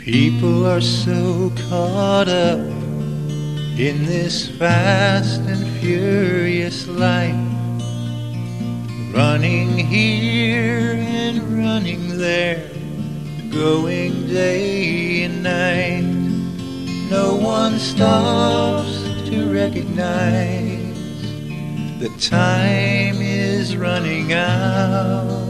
People are so caught up in this fast and furious life, running here and running there, going day and night. No one stops to recognize that time is running out.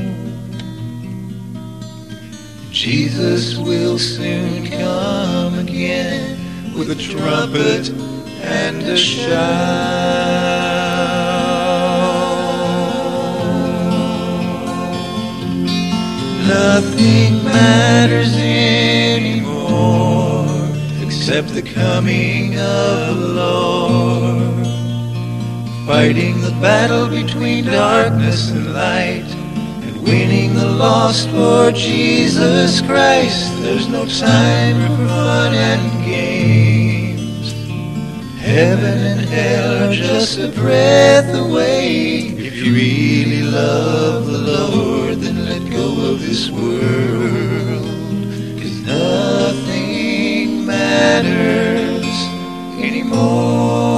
Jesus will soon come again with a trumpet and a shout. Nothing matters anymore except the coming of the Lord, fighting the battle between darkness and light, winning the lost for Jesus Christ. There's no time for fun and games. Heaven and hell are just a breath away. If you really love the Lord, then let go of this world, 'cause nothing matters anymore.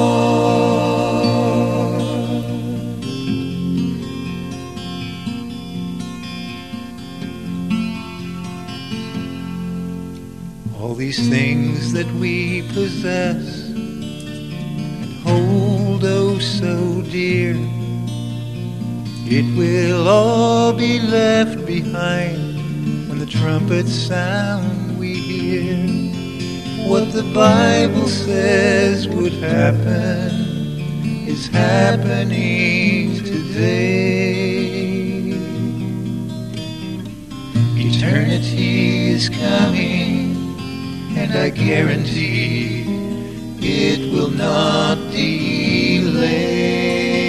All these things that we possess and hold oh so dear, it will all be left behind when the trumpet sound we hear. What the Bible says would happen is happening today. Eternity is coming, and I guarantee it will not delay.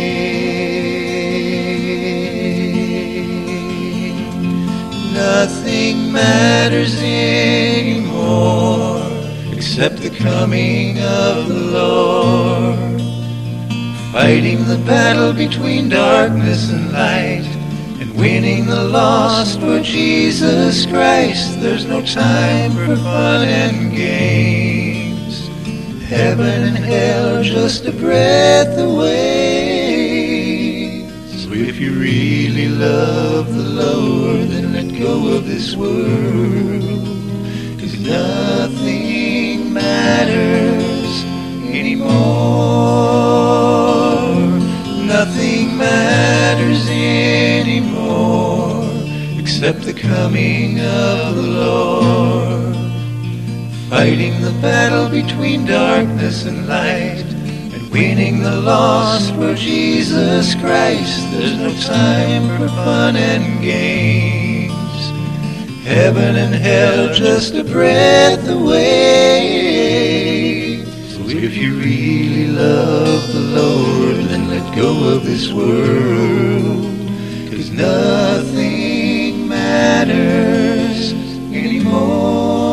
Nothing matters anymore except the coming of the Lord, fighting the battle between darkness and light, winning the lost for Jesus Christ. There's no time for fun and games. Heaven and hell are just a breath away. So if you really love the Lord, then let go of this world, 'cause nothing matters anymore. Nothing matters anymore except the coming of the Lord, fighting the battle between darkness and light, and winning the lost for Jesus Christ. There's no time for fun and games. Heaven and hell just a breath away. So if you really love the Lord, then let go of this world, 'cause nothing matters anymore.